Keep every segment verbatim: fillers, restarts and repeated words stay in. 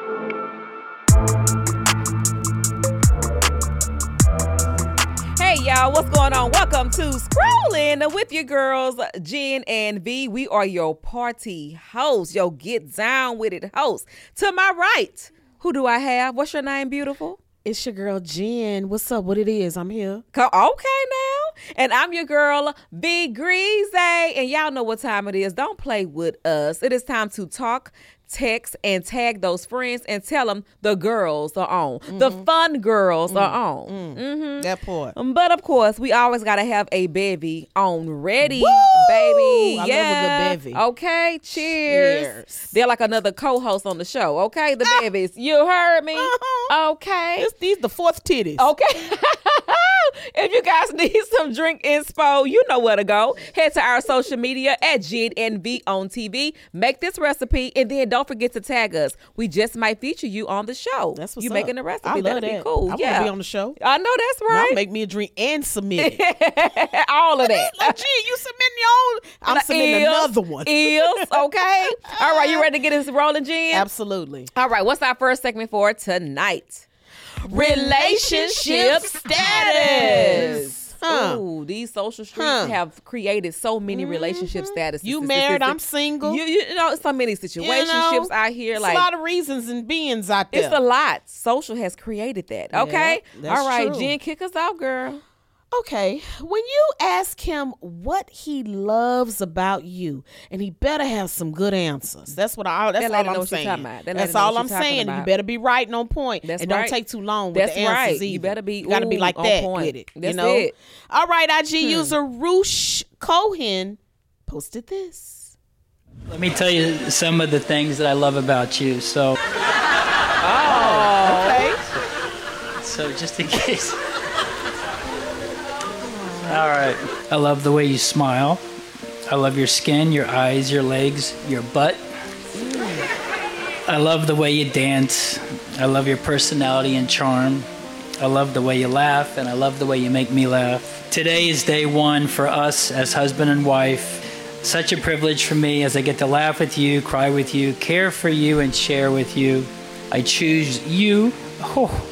Hey y'all, what's going on? Welcome to Scrolling with your girls, Jen and V. We are your party hosts, your get down with it hosts. To my right, who do I have? What's your name, beautiful? It's your girl, Jen. What's up? What it is? I'm here. Okay now. And I'm your girl, V Greasy. And y'all know what time it is. Don't play with us. It is time to talk, text, and tag those friends and tell them the girls are on. Mm-hmm. The fun girls mm-hmm. are on. Mm-hmm. Mm-hmm. That part. But of course, we always got to have a bevy on ready, Woo! baby. I yeah. love a good bevy. Okay, cheers. cheers. They're like another co-host on the show. Okay, the ah! bevies. You heard me? Uh-huh. Okay. It's these the fourth titties. Okay. If you guys need some drink inspo, you know where to go. Head to our social media at Jen and V on T V. Make this recipe, and then don't forget to tag us. We just might feature you on the show. That's what's you up. making the recipe. I love That'd that. be cool. I yeah. want to be on the show. I know that's right. Now make me a drink and submit it. All of that. Like, gee, you submitting your own. I'm submitting Eels, another one. Eels, okay. All right, you ready to get us rolling, Jen? Absolutely. All right, what's our first segment for tonight? Relationship status. Huh. Ooh, these social streets huh. have created so many mm-hmm. relationship statuses. You married, I'm single. You, you know, so many situationships you know, out here. It's like a lot of reasons and beings out there. It's a lot. Social has created that. Okay. Yeah, all right, true. Jen, kick us out, girl. Okay, when you ask him what he loves about you, and he better have some good answers. That's what I. That's that all I'm saying. That that's all I'm saying. You better be right and on point. That's and right. don't take too long with that's the answers right. either. You better be. You gotta ooh, be like on that point. with it. That's you know. It. All right, I G hmm. user Roosh Cohen posted this. Let me tell you some of the things that I love about you. So. Oh. Okay. So just in case. All right. I love the way you smile. I love your skin, your eyes, your legs, your butt. I love the way you dance. I love your personality and charm. I love the way you laugh, and I love the way you make me laugh. Today is day one for us as husband and wife. Such a privilege for me as I get to laugh with you, cry with you, care for you, and share with you. I choose you. Oh.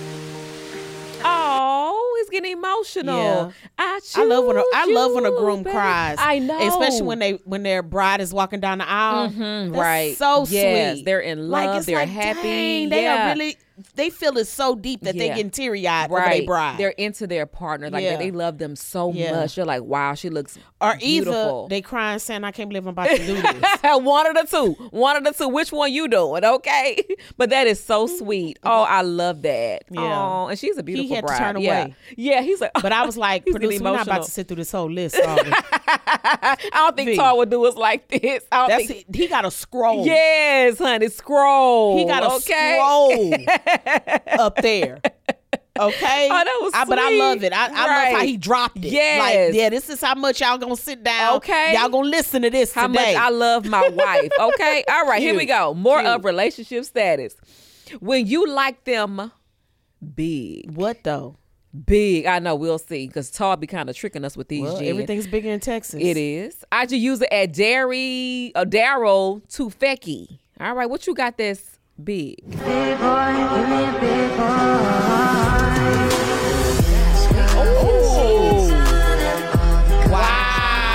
Getting emotional. Yeah. I, I love when a, I you, love when a groom baby. cries. I know, especially when they when their bride is walking down the aisle. Mm-hmm, That's right? So yes, sweet. They're in love. Like, it's they're like, happy. Dang, they yeah. are really. They feel it so deep that yeah. they getting teary eyed right. over their bride. They're into their partner. Like yeah. they, they love them so yeah. much. You're like, wow, she looks or beautiful. Either they crying saying, I can't believe I'm about to do this. One of the two. One of the two. Which one you doing? Okay. But that is so sweet. Oh, I love that. Yeah. Oh, and she's a beautiful he had bride. to turn yeah. away. Yeah. He's like, but I was like, producer, we're not about to sit through this whole list. I don't think Tar would do us like this. I don't That's think it. He got a scroll. Yes, honey, scroll. He got a okay? scroll up there. Okay, oh, that was I, but I love it. I, right. I love how he dropped it. Yes, like, yeah, this is how much y'all gonna sit down. Okay, y'all gonna listen to this how today. Much I love my wife. Okay, all right, Cute. here we go. More Cute. of relationship status. When you like them big. What though? Big. I know. We'll see. Because Tar be kind of tricking us with these. Well, Jen. everything's bigger in Texas. It is. I just use it at Derry, uh, Daryl Tufeki. All right, what you got that's big? Big boy, give me a big boy. Oh. Wow.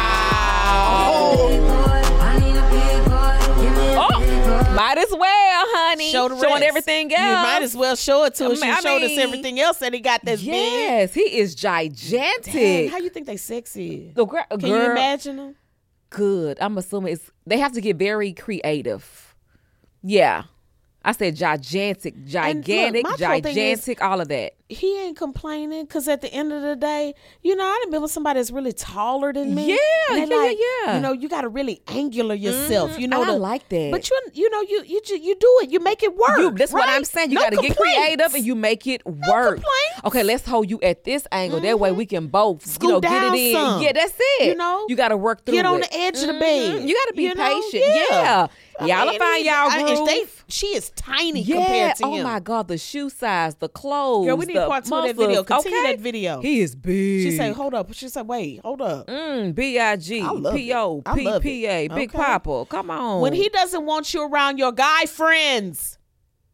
Oh, might as well, honey. Show the Showing rest. everything else. You might as well show it to us. I You mean, showed us everything else that he got that's big. Yes, he is gigantic. Dang, how you think they sexy? The gra- Can girl, you imagine them? Good. I'm assuming it's they have to get very creative. Yeah. I said gigantic, gigantic, look, my thing is, gigantic, all of that. He ain't complaining because at the end of the day, you know, I done been with somebody that's really taller than me. Yeah, yeah, like, yeah, yeah. You know, you got to really angular yourself. Mm-hmm. You know, I the, like that. But you, you know, you you you do it. You make it work. You, that's right? what I'm saying. You No got to get complaints. creative and you make it work. No complaints. Okay, let's hold you at this angle. Mm-hmm. That way we can both, Scoot you know, down get it in. some. Yeah, that's it. You know, you got to work through Get on it. the edge mm-hmm. of the bed. You got to be you know? patient. Yeah. Yeah. I Y'all mean, will find y'all I- groove. and they, she is tiny yeah. compared to oh him. my God, the shoe size, the clothes. Girl, we need the part two of that muscles. video. Continue okay? that video. He is big. She said, hold up. She said, wait, hold up. Mm, B I G, I love P O, it. I love P P A, it. Big Okay. Papa. Come on. When he doesn't want you around your guy friends,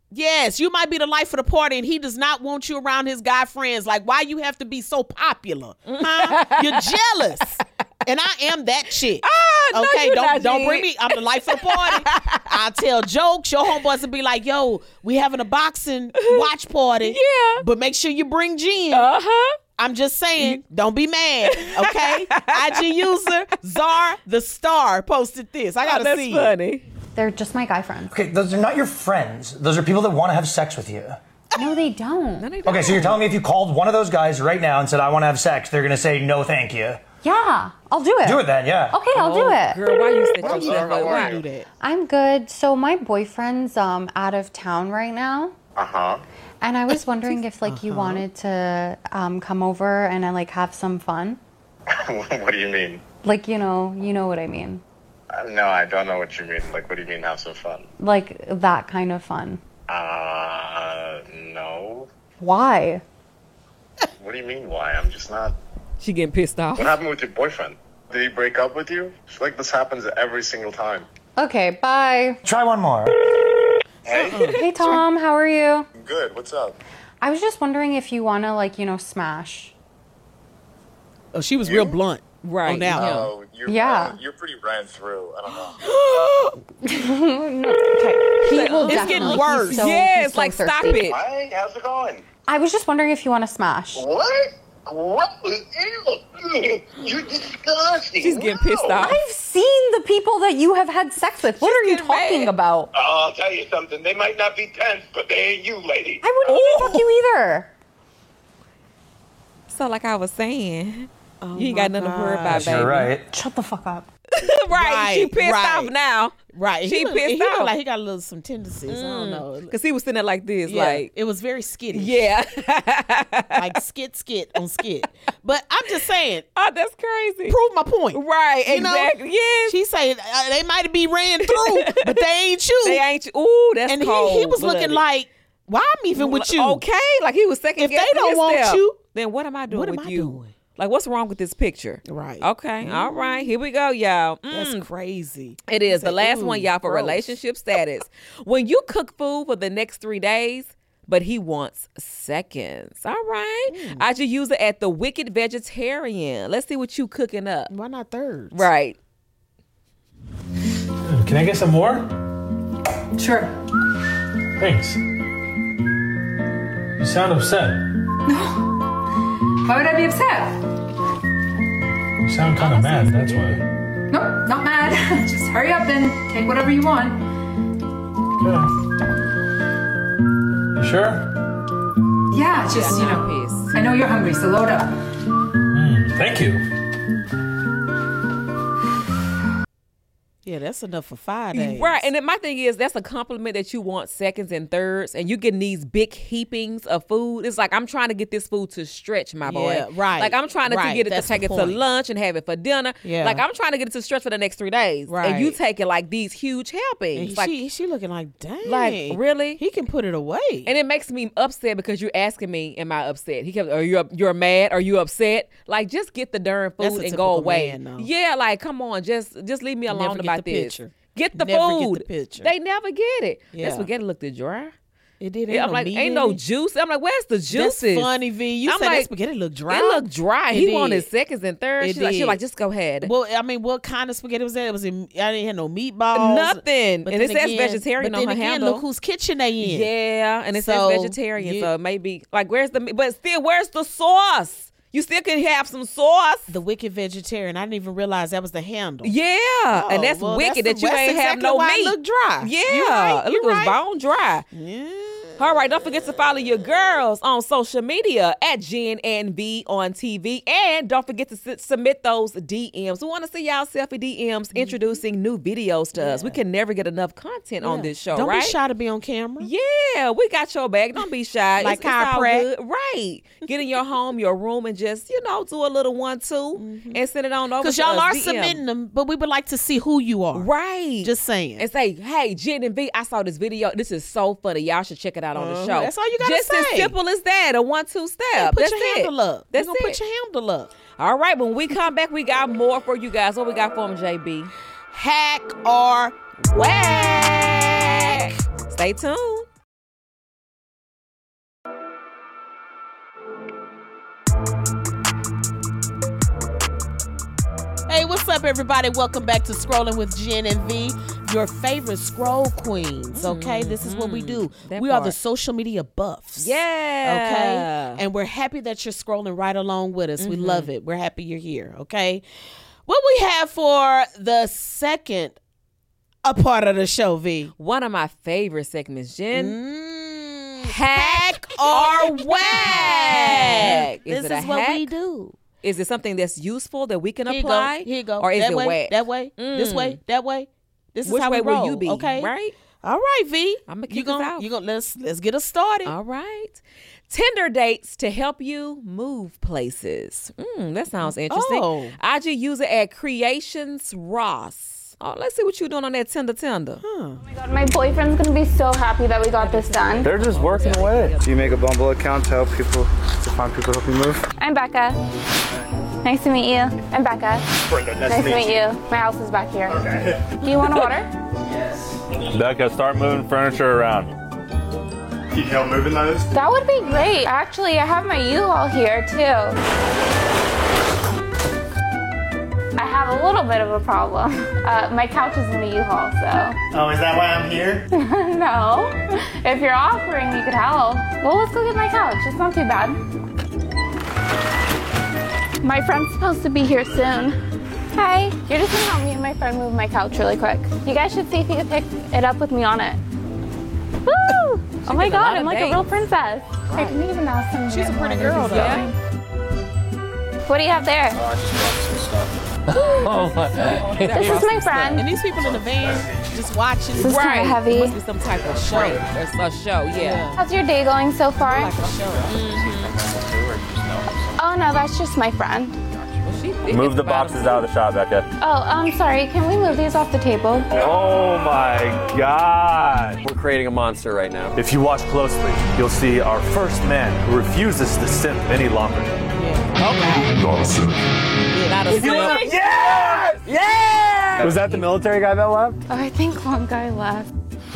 Yes, you might be the life of the party, and he does not want you around his guy friends. Like, why you have to be so popular? Huh? You're jealous. And I am that chick. Ah, no, okay, you don't not, don't G. bring me. I'm the life of the party. I tell jokes. Your homeboys will be like, "Yo, we having a boxing watch party." Yeah. But make sure you bring Jen. Uh huh. I'm just saying, don't be mad, okay? I G user Czar the Star posted this. I gotta Oh, that's see. funny. They're just my guy friends. Okay, those are not your friends. Those are people that want to have sex with you. No, they don't. No, they don't. Okay, so you're telling me if you called one of those guys right now and said, I want to have sex, they're going to say, no, thank you. Yeah, I'll do it. Do it then, yeah. Okay, I'll do Oh, it. Girl, why you say Why you that? why Why? you do that? I'm good. So my boyfriend's um out of town right now. Uh-huh. And I was wondering if like you wanted to um come over and I like have some fun. What do you mean? Like, you know, you know what I mean. Uh, no, I don't know what you mean. Like, what do you mean have some fun? Like that kind of fun. Uh, no. Why? What do you mean why? I'm just not... She getting pissed off. What happened with your boyfriend? Did he break up with you? It's like this happens every single time. Okay, bye. Try one more. Hey? Hey Tom, how are you? Good, what's up? I was just wondering if you want to like, you know, smash. Oh, she was real blunt Right, on that yeah. one. Oh, you're, Yeah. uh, you're pretty ran through. I don't know. Okay. He will It's getting definitely- worse. he's so- yes, he's so like stop thirsty. it. Hi, how's it going? I was just wondering if you want to smash. What? What? Ew. You're disgusting. She's getting pissed No. off. I've seen the people that you have had sex with. What are you getting talking mad. about? Oh, I'll tell you something. They might not be tense, but they ain't you, lady. I wouldn't even fuck you either. So like I was saying, Oh you ain't my got nothing to worry about, gosh. baby. You're right. Shut the fuck up. right. She Right, pissed right. off now. Right. She he look, pissed he look off. like he got a little some tendencies. I don't know. Cause he was sitting there like this, Yeah, like it was very skittish. yeah. Like skit, skit on skit. But I'm just saying, Oh, that's crazy. prove my point. Right, You know, exactly. Yes. She said uh, they might be ran through, but they ain't you. They ain't you. Ooh, that's and cold. he, he was looking blooded. like, why I'm even with you? Okay, like he was second If they guessing don't want himself. you, then what am I doing what am with I you? doing? Like, what's wrong with this picture? Right. Okay. All right. Here we go, y'all. That's Mm. crazy. It is He the said, last "Ooh, one, y'all, for gross." relationship status. When you cook food for the next three days, but he wants seconds. All right. Mm. I just use it at the Wicked Vegetarian. Let's see what you cooking up. Why not thirds? Right. Can I get some more? Sure. Thanks. You sound upset. Why would I be upset? You sound kind of mad, that's why. Nope, not mad. Just hurry up and take whatever you want. Okay. You sure? Yeah, it's just, you know, Peace. I know you're hungry, so load up. Mm, thank you. Yeah, that's enough for five days. Right. And then my thing is, that's a compliment that you want seconds and thirds, and you getting these big heapings of food. It's like, I'm trying to get this food to stretch, my boy. Yeah, right, Like, I'm trying to, to right. get it That's to take the it to point. lunch and have it for dinner. Yeah. Like, I'm trying to get it to stretch for the next three days. And you Right. taking, like, these huge And helpings. she, Like, she looking like, dang. Like, really? He can put it away. and it makes me upset because you're asking me, am I upset? He kept, are you up, you're mad? Are you upset? Like, just get the darn That's food a and go typical away. man, though. Yeah, like, come on, just just leave me Never alone get about the this. picture. Get the Never get food. the picture. They never get it. Yeah. That spaghetti looked dry. It did. Yeah, I'm like, ain't no juice. I'm like, where's the juices? That's funny, V. You I'm said like, that spaghetti look dry. It looked dry. It he did. wanted seconds and thirds. It She's like, she did. like, just go ahead. Well, I mean, what kind of spaghetti was that? It was in, I didn't have no meatballs. Nothing. But And it then says again- vegetarian but on then her again, handle. Look whose kitchen they in. Yeah, and it So, says vegetarian. you- so maybe, like, where's the, but still, where's the sauce? You still can have some sauce. The Wicked Vegetarian. I didn't even realize that was the handle. Yeah, and that's well, wicked that's that you the- ain't that's have exactly no why meat. it looked dry. Yeah, You right, it you was right. bone dry. Yeah. All right, don't forget to follow your girls on social media at Jen and V on T V. And don't forget to s- submit those D Ms. We want to see y'all selfie D Ms introducing new videos to us. We can never get enough content on this show, Don't right? be shy to be on camera. Yeah, we got your back. Don't be shy. Like it's, it's Kai all Pratt. good. Right. Get in your home, your room, and just, you know, do a little one, two, and send it on over Because to y'all us, are D M. submitting them, but we would like to see who you are. Right. Just saying. And say, hey, Jen and V, I saw this video. This is so funny. Y'all should check it out on the Uh-huh. show. That's all you gotta Just as say. simple as that. A one, two step. Yeah, put That's your it. handle up. That's We're gonna it. put your handle up. All right. When we come back, we got more for you guys. What we got for them, J B? Hack or whack. Stay tuned. What's up, everybody? Welcome back to Scrolling with Jen and V, your favorite scroll queens. Okay, this is what we do. That we are part. the social media buffs. Yeah. Okay, and we're happy that you're scrolling right along with us. We love it. We're happy you're here. Okay, what we have for the second a part of the show, V? One of my favorite segments, Jen. Mm, Hack or whack. whack. Is This it a is what we hack? do. Is it something that's useful that we can Here you apply? go. Here you go. Or is that it way, whack? That way. This Mm. way. That way. This is Which how way we roll. will you be? Okay. Right? All right, V. I'ma kick you us gonna, out. You gonna let's let's get us started. All right. Tinder dates to help you move places. Mm, that sounds interesting. Oh. I G user at Creations Ross. Oh, let's see what you're doing on that Tinder Tinder. My boyfriend's gonna be so happy that we got this done. They're just working away. Do you make a Bumble account to help people, to find people to help you move? I'm Becca. Nice to meet you. I'm Becca. Brenda, Nice to meet you. My house is back here. Okay. Do you want a water? Becca, start moving furniture around. Can you help moving those? That would be great. Actually, I have my U-Haul here too. I have a little bit of a problem. Uh, my couch is in the U-Haul, so. Oh, is that why I'm here? No. If you're offering, you could help. Well, let's go get my couch. It's not too bad. My friend's supposed to be here soon. Hi. You're just gonna help me and my friend move my couch really quick. You guys should see if you can pick it up with me on it. Woo! Oh my did a god, lot I'm of like a dates. real princess. I didn't even ask him. She's a pretty where girl, he's though. going. What do you have there? Oh my. This is my friend. And these people in the van just watching. This is Right. kind of heavy. It must be some type of show. There's a show, yeah. How's your day going so far? Like a show. Oh no, that's just my friend. Well, she thinking Move the about boxes it. out of the shop, Becca. Oh, I'm sorry. Can we move these off the table? Oh my God. We're creating a monster right now. If you watch closely, you'll see our first man who refuses to simp any longer. Not a simp. Yes! Yes! Was that the military guy that left? Oh, I think one guy left.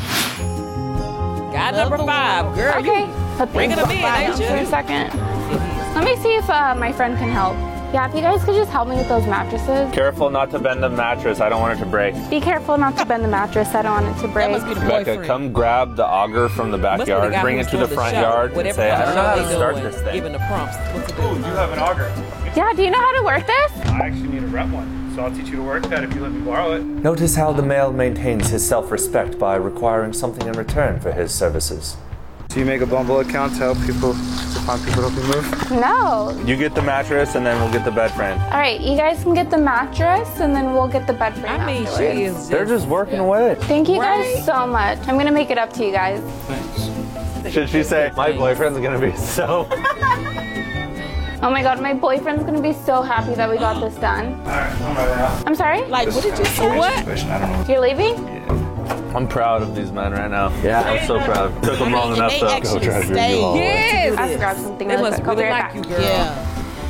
Got number five, girl. Okay. You Put bringing these them in, back ain't down for you? a second. Let me see if uh, my friend can help. Yeah, if you guys could just help me with those mattresses. Careful not to bend the mattress. I don't want it to break. Be careful not to bend the mattress. I don't want it to break. That must be the Becca, boyfriend. come grab the auger from the Must be the backyard, guy bring who's it to the doing front show. yard, and Whatever say, I kind don't of know how show to they start doing, this thing. Giving the prompts. What to do. Oh, you have an auger. Yeah, do you know how to work this? I actually need to rent one, so I'll teach you to work that if you let me borrow it. Notice how the male maintains his self-respect by requiring something in return for his services. Do you make a Bumble account to help people, to find people to help you move? No. You get the mattress, and then we'll get the bed frame. All right, you guys can get the mattress, and then we'll get the bed frame I mean, afterwards. she is. They're just working away. Thank you Right. guys so much. I'm gonna make it up to you guys. Should she say, my boyfriend's gonna be so... Oh my god, my boyfriend's gonna be so happy that we got this done. Alright, I'm ready now. I'm sorry? Like, what did you say? What? I don't know. You're leaving? I'm proud of these men right now. Yeah, I'm so proud. Took them long And enough they to actually go drive your stayed. U-Haul. Yes. I have to grab something They really must quick. I'll be really right like back. you, girl. Yeah.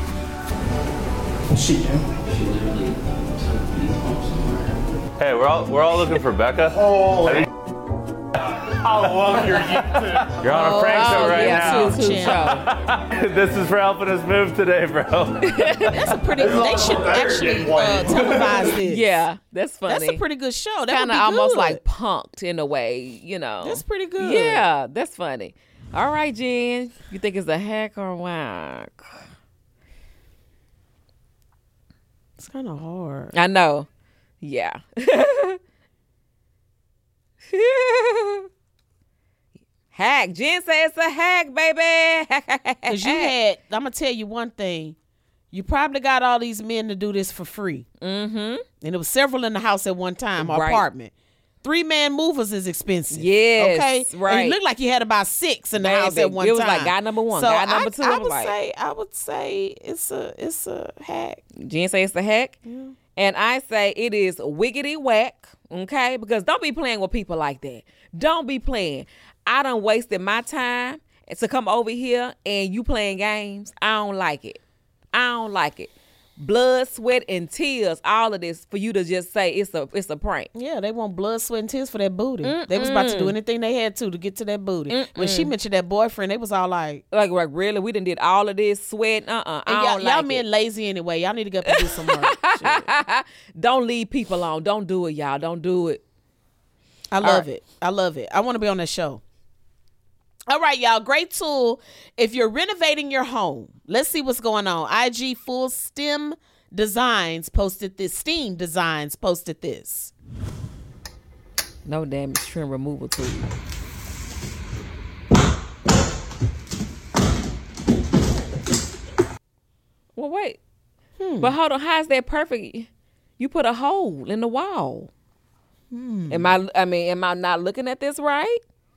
Hey, we're all we're all looking for Becca. Oh, I love your YouTube. You're on a prank show Oh, right yeah, now. too, too show. This is for helping us move today, bro. That's a pretty. They should actually uh, televise this. Yeah, that's funny. That's a pretty good show. That Kind would of be almost good. like punked in a way, you know. That's pretty good. Yeah, that's funny. All right, Jen. You think it's a hack or a whack? It's kind of hard. I know. Yeah. Hack. Jen says it's a hack, baby. Because you had, I'm going to tell you one thing. You probably got all these men to do this for free. Mm-hmm. And there was several in the house at one time, or Right. apartment. Three-man movers is expensive. Yes, Okay? right. And it looked like you had about six in the Baby, house at one it was time. like guy number one, so guy number I, two, I I'm would like- say, I would say it's a, it's a hack. Jen says it's a hack. And I say it is wiggity whack, okay? Because don't be playing with people like that. Don't be playing. I done wasted my time to come over here and you playing games. I don't like it. I don't like it. Blood, sweat, and tears, all of this for you to just say it's a it's a prank. Yeah, they want blood, sweat, and tears for that booty. They was about to do anything they had to to get to that booty. Mm-mm. When she mentioned that boyfriend, they was all like, Like, like really? We done did all of this sweat? Uh-uh. I and y'all, don't y'all like men it. lazy anyway. Y'all need to get up and do some work. Don't leave people on. Don't do it, y'all. Don't do it. I love right. it. I love it. I want to be on that show. All right, y'all. Great tool if you're renovating your home. Let's see what's going on. I G Full STEM Designs posted this. Steam Designs posted this. No damage trim removal tool. Well, wait. Hmm. But hold on. How is that perfect? You put a hole in the wall. Hmm. Am I? I mean, am I not looking at this right?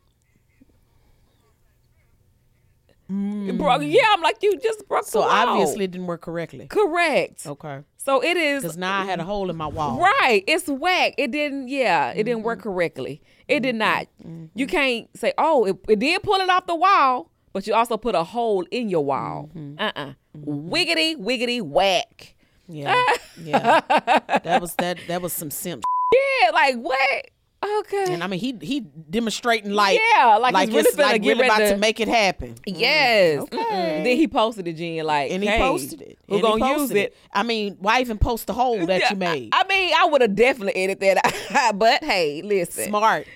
Mm. It broke, yeah, I'm like, you just broke so the wall. So obviously it didn't work correctly. Correct. Okay. So it is. Because now I had a hole in my wall. Right. It's whack. It didn't, yeah, it mm-hmm. didn't work correctly. It mm-hmm. did not. Mm-hmm. You can't say, oh, it, it did pull it off the wall, but you also put a hole in your wall. Mm-hmm. Uh-uh. Mm-hmm. Wiggity, wiggity, whack. Yeah. yeah. That was that that was some simp. Yeah, like what? Okay. And I mean, he he demonstrating like yeah, like, like he's really, it's like get really about to... to make it happen. Yes. Mm. Okay. Mm-mm. Then he posted it, Jen, like, and he hey, posted it. We're gonna use it. it. I mean, why even post the hole that yeah, you made? I, I mean, I would have definitely edited that, but hey, listen, smart.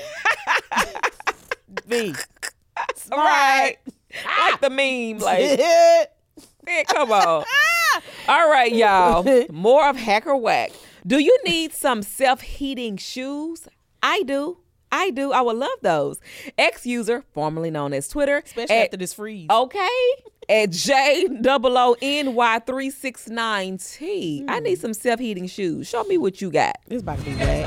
Me, smart. Right? Ah. Like the meme, like, man, come on. All right, y'all. More of Hacker Whack. Do you need some self-heating shoes? I do. I do. I would love those. Ex-user, formerly known as Twitter. Especially at, after this freeze. Okay. At J O O N Y three six nine T. Mm. I need some self-heating shoes. Show me what you got. This about to be bad.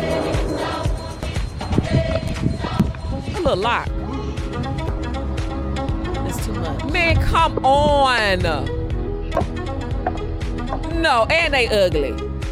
A little lock. That's too much. Man, come on. No, and they ugly.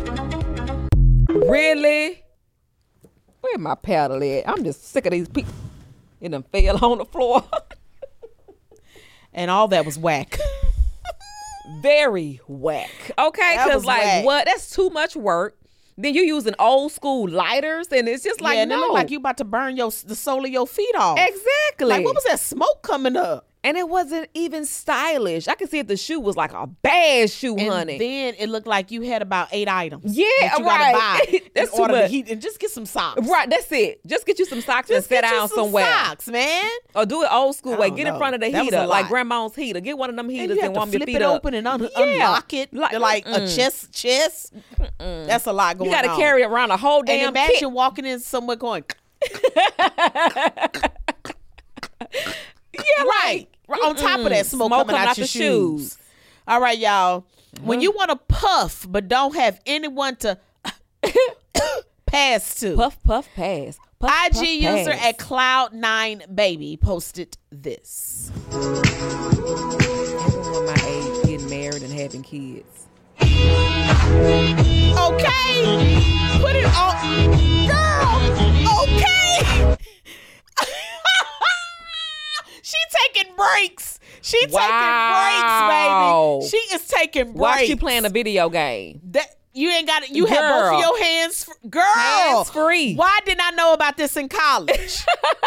Really? Where my paddle at? I'm just sick of these people. It done fell on the floor. And all that was whack. Very whack. Okay, because like whack. What? That's too much work. Then you using old school lighters, and it's just like yeah, and no. it look like you about to burn your the sole of your feet off. Exactly. Like what was that smoke coming up? And it wasn't even stylish. I could see if the shoe was like a bad shoe, and honey. Then it looked like you had about eight items. Yeah, that you right. Gotta buy That's in too order much. To heat, and just get some socks. Right, that's it. Just get you some socks just and sit get down you some somewhere. Socks, man. Or do it old school I way. don't Get know. in front of the That heater, like grandma's heater. Get one of them heaters and, you and warm have to your flip feet it up. open and un- yeah. unlock it. Like, like mm-mm. a chest, chest. Mm-mm. That's a lot going on. You got to carry around a whole damn And imagine kit. walking in somewhere going. Yeah, right. right. On top of that, smoke, smoke coming, coming out, out your shoes. shoes. All right, y'all. Mm-hmm. When you want to puff but don't have anyone to pass to. Puff, puff, pass. Puff, I G puff, user pass. at Cloud Nine Baby posted this. Everyone my age getting married and having kids. Okay. Put it on. Girl. Okay. She taking breaks. She wow. taking breaks, baby. She is taking breaks. Why she playing a video game? That you ain't got it. You Girl. have both of your hands, f- girl. Hands free. Why didn't I know about this in college?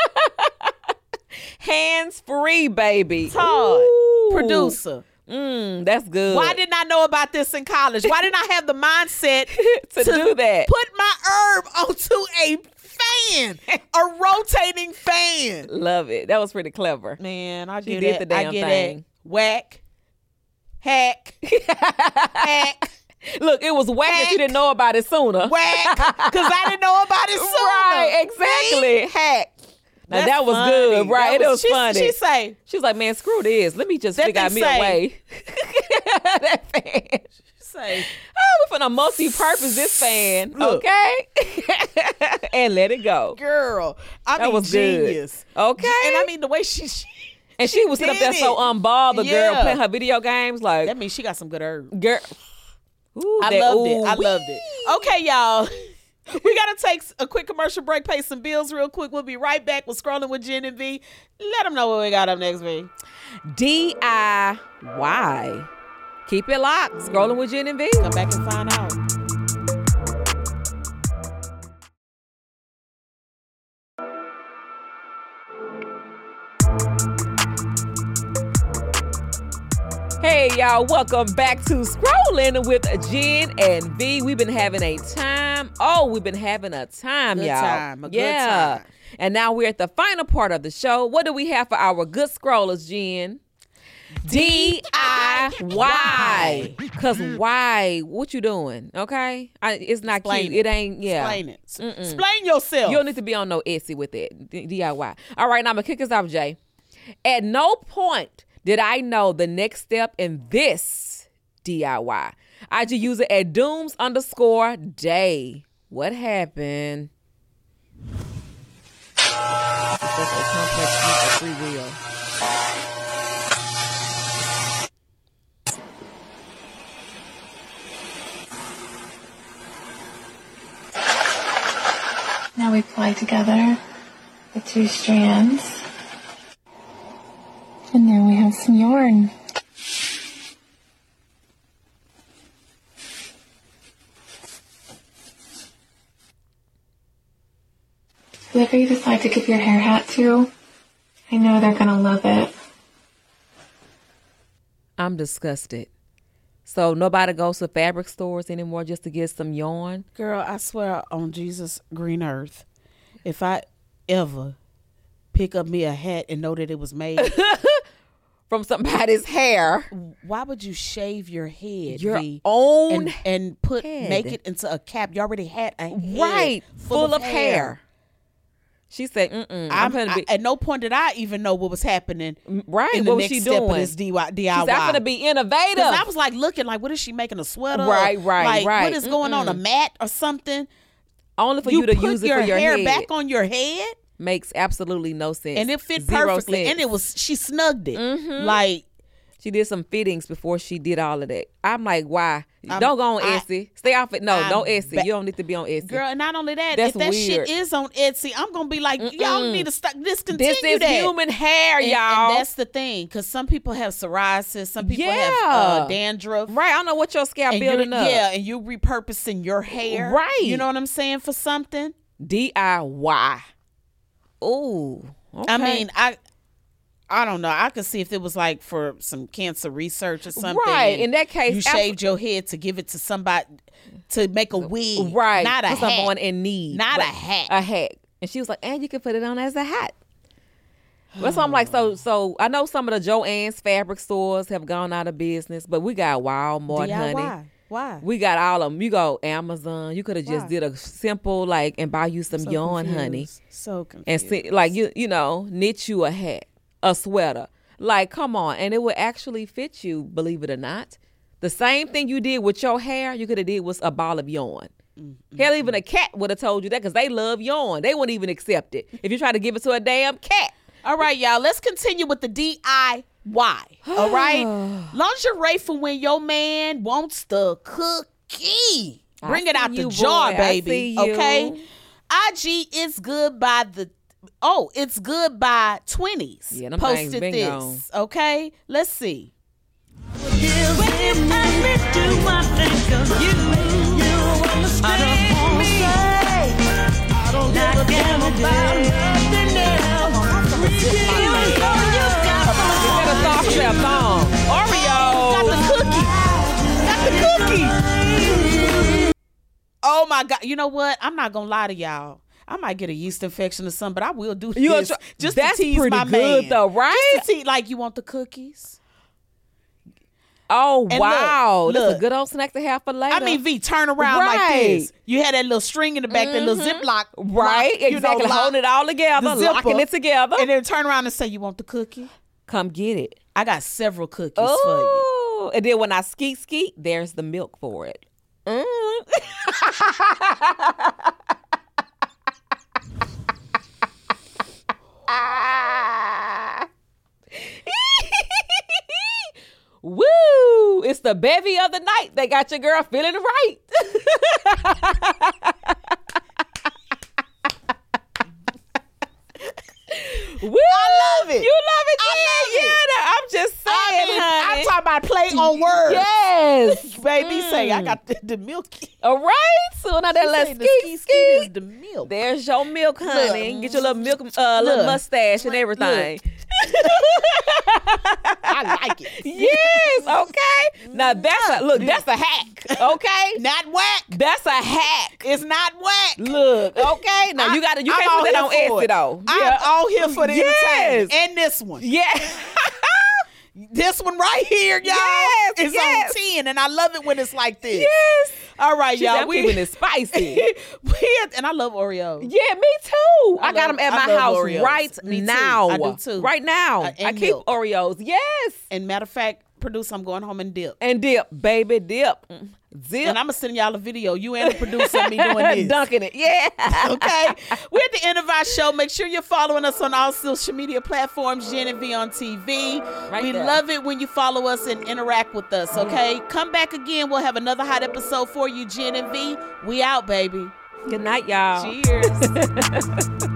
Hands free, baby. Todd, Ooh. producer. Mm, that's good. Why didn't I know about this in college? Why didn't I have the mindset to, to do that? Put my herb onto a fan, a rotating fan. Love it. That was pretty clever. Man, I she get did it. the damn I get thing. It. Whack, hack, hack. Look, it was whack that you didn't know about it sooner. Whack, because I didn't know about it sooner. Right, exactly. See? Hack. Now That's that was funny. good, right? That it was, was she, funny. She say, she was like, "Man, screw this. Let me just that figure out me say, a way." That fan. She say, "Oh, we're finna multi-purpose this fan, Look. okay?" And let it go, girl. I that mean, was genius. Good. Okay, and I mean the way she. she and she, she was sitting up there it. so unbothered, yeah. girl, playing her video games. Like that means she got some good herbs. Girl, ooh, I that, loved ooh, it. I wee. loved it. Okay, y'all. We got to take a quick commercial break, pay some bills real quick. We'll be right back with Scrolling with Jen and V. Let them know what we got up next week. D I Y. Keep it locked. Scrolling with Jen and V. Come back and find out. Hey, y'all, welcome back to Scrolling with Jen and V. We've been having a time. Oh, we've been having a time, Good y'all. time, a good yeah. time. And now we're at the final part of the show. What do we have for our good scrollers, Jen? D I Y. Because why? What you doing? Okay? I, it's not Explain cute. it. It ain't, yeah. Explain it. Mm-mm. Explain yourself. You don't need to be on no Etsy with it. D- DIY. All right, now I'm going to kick us off, Jay. At no point did I know the next step in this D I Y. I just use it at Dooms underscore day. What happened? It's such a complex use of free will. Now we ply together the two strands. And now we have some yarn. Whoever you decide to give your hair hat to, I know they're gonna love it. I'm disgusted. So nobody goes to fabric stores anymore just to get some yarn? Girl, I swear on Jesus' green earth, if I ever pick up me a hat and know that it was made from somebody's hair, why would you shave your head, your V, own and, and put head. make it into a cap? You already had a head right full, full of, of hair. hair. She said, "Mm-mm." I'm, I'm, gonna be. I, at no point did I even know what was happening. Right, in the what was next she step doing? Of this D I Y. She said, "I'm gonna be innovative." Because I was like looking, like, what is she making, a sweater? Right, right, like, right. What is going Mm-mm. on, a mat or something? Only for you, you to put use it your for your hair head. back on your head. Makes absolutely no sense, and it fit Zero perfectly. sense. And it was she snugged it, mm-hmm. like. She did some fittings before she did all of that. I'm like, why? I'm, don't go on I, Etsy. Stay off it. No, I'm don't Etsy. Ba- you don't need to be on Etsy. Girl, and not only that, That's if that weird. shit is on Etsy, I'm going to be like, Mm-mm. y'all need to stop, discontinue this is that. human hair, and, y'all. And that's the thing, because some people have psoriasis, some people yeah. have uh, dandruff. Right, I don't know what your scalp and building up. Yeah, and you repurposing your hair. Right. You know what I'm saying, for something. D I Y. Ooh, okay. I mean, I... I don't know. I could see if it was like for some cancer research or something. Right. In that case, you shaved your head to give it to somebody to make a wig. Right. Not a for hat. someone in need. Not a hat. A hat. And she was like, and you can put it on as a hat. But so I'm like, so so I know some of the Joann's fabric stores have gone out of business, but we got Walmart, D I Y. honey. Why? We got all of them. You go Amazon. You could have just Why? did a simple like and buy you some So yarn, confused. honey. So confused. And see, like you you know knit you a hat, a sweater. Like, come on. And it would actually fit you, believe it or not. The same thing you did with your hair, you could have did was a ball of yarn. Mm-hmm. Hell, even a cat would have told you that because they love yarn. They wouldn't even accept it if you try to give it to a damn cat. All right, y'all. Let's continue with the D I Y. All right? Lingerie for when your man wants the cookie. Bring I it out see the you, jar, boy. I baby. see you. Okay? I G is good by the... Oh, it's good by twenties. Yeah, them things Posted been this. gone. Okay? Let's see. Oreo. Got the cookie. Got the cookie. Oh my God. You know what? I'm not going to lie to y'all. I might get a yeast infection or something, but I will do You this try- just that's to tease pretty my good man. though, right? Just to tease, like, you want the cookies? Oh, And wow. look, That's look. a good old snack to have for later. I mean, V, turn around Right. like this. You had that little string in the back, that little Ziploc. Right, lock, you know, exactly. lock Holding it all together, the zipper, locking it together. And then turn around and say, you want the cookie? Come get it. I got several cookies for you. Oh, and then when I skeet skeet, there's the milk for it. Mm. Woo! It's the bevy of the night. They got your girl feeling right. Woo! I love it. You love it, I yeah, love it. yeah. I'm just saying, I mean, honey. I'm talking about play on words. Yes, Baby, say, I Mm. got the, the milky. All right, so now that She let's say the ski ski ski. is the milk. There's your milk, honey. Look. Get your little milk, uh, little Look. mustache and everything. Look. I like it. Yes, okay. Now that's a look, that's a hack. Okay? Not whack. That's a hack. It's not whack. Look, okay. Now I, you gotta you I'm can't all put that here on for Etsy it. though. I'm Yeah. all here for the Yes. entertainment. And this one. Yeah. This one right here, y'all, Yes, is yes. on ten, and I love it when it's like this. Yes. All right, She y'all. said, I'm keeping it spicy. we had, and I love Oreos. Yeah, me too. I, I got love- them at I my love house Oreos. right Me too. now. I do too. Right now. Uh, and I keep milk. Oreos. Yes. And matter of fact, producer, I'm going home and dip. And dip, baby, dip. Zip. And I'm gonna send y'all a video. You and the producer and me doing this. Dunking it. Yeah. Okay. We're at the end of our show. Make sure you're following us on all social media platforms, Jen and V on T V. Right we there. love it when you follow us and interact with us, okay? Come back again. We'll have another hot episode for you, Jen and V. We out, baby. Good night, y'all. Cheers.